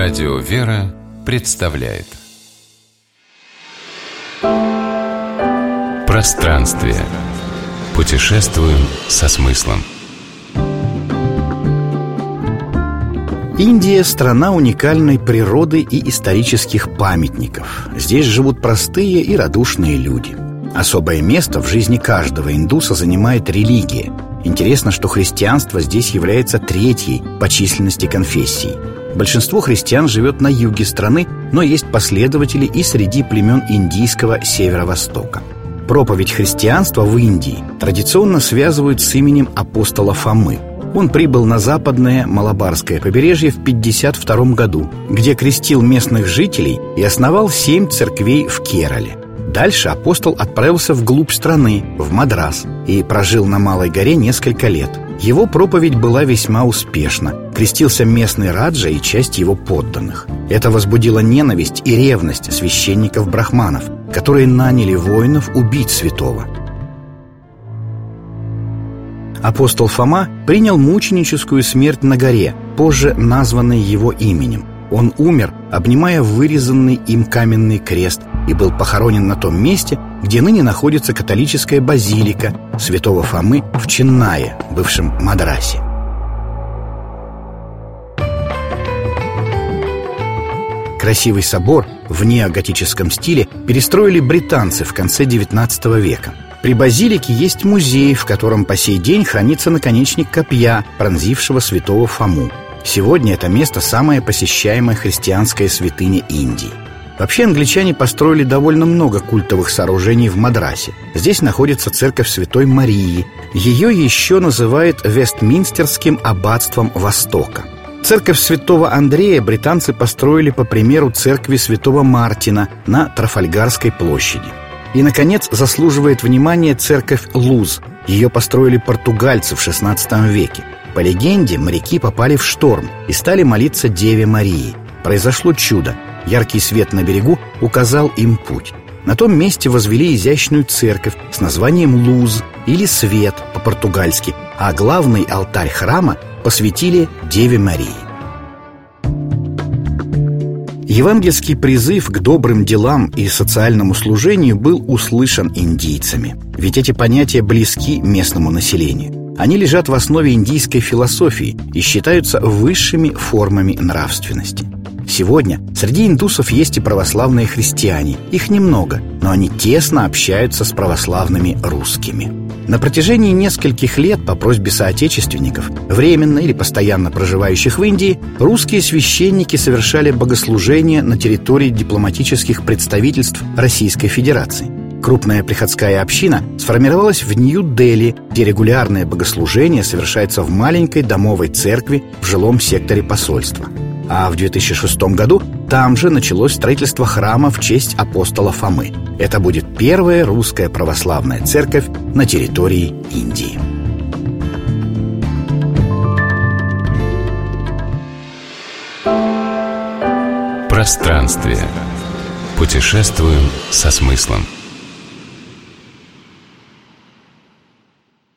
Радио «Вера» представляет Пространствие. Путешествуем со смыслом. Индия – страна уникальной природы и исторических памятников. Здесь живут простые и радушные люди. Особое место в жизни каждого индуса занимает религия. Интересно, что христианство здесь является третьей по численности конфессией. Большинство христиан живет на юге страны, но есть последователи и среди племен индийского северо-востока. Проповедь христианства в Индии традиционно связывают с именем апостола Фомы. Он прибыл на западное Малабарское побережье в 1952 году, где крестил местных жителей и основал 7 церквей в Керале. Дальше апостол отправился вглубь страны, в Мадрас, и прожил на Малой горе несколько лет. Его проповедь была весьма успешна. Крестился местный раджа и часть его подданных. Это возбудило ненависть и ревность священников-брахманов, которые наняли воинов убить святого. Апостол Фома принял мученическую смерть на горе, позже названной его именем. Он умер, обнимая вырезанный им каменный крест, и был похоронен на том месте, где ныне находится католическая базилика святого Фомы в Ченнае, бывшем Мадрасе. Красивый собор в неоготическом стиле перестроили британцы в конце XIX века. При базилике есть музей, в котором по сей день хранится наконечник копья, пронзившего святого Фому. Сегодня это место самая посещаемая христианская святыня Индии. Вообще англичане построили довольно много культовых сооружений в Мадрасе. Здесь находится церковь Святой Марии. Ее еще называют Вестминстерским аббатством Востока. Церковь Святого Андрея британцы построили по примеру церкви Святого Мартина на Трафальгарской площади. И, наконец, заслуживает внимания церковь Луз. Ее построили португальцы в XVI веке. По легенде, моряки попали в шторм и стали молиться Деве Марии. Произошло чудо. Яркий свет на берегу указал им путь. На том месте возвели изящную церковь с названием Луз или Свет по-португальски, а главный алтарь храма посвятили Деве Марии. Евангельский призыв к добрым делам и социальному служению был услышан индийцами. Ведь эти понятия близки местному населению. Они лежат в основе индийской философии и считаются высшими формами нравственности. Сегодня среди индусов есть и православные христиане. Их немного, но они тесно общаются с православными русскими. На протяжении нескольких лет по просьбе соотечественников, временно или постоянно проживающих в Индии, русские священники совершали богослужения на территории дипломатических представительств Российской Федерации. Крупная приходская община сформировалась в Нью-Дели, где регулярное богослужение совершается в маленькой домовой церкви в жилом секторе посольства. А в 2006 году там же началось строительство храма в честь апостола Фомы. Это будет первая русская православная церковь на территории Индии. Пространствие. Путешествуем со смыслом.